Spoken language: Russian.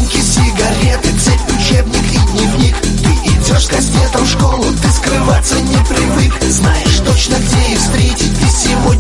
ботинки, сигареты, цепь, учебник и дневник. Ты идешь с кастетом в школу, ты скрываться не привык. Знаешь точно, где их встретить, ты сегодня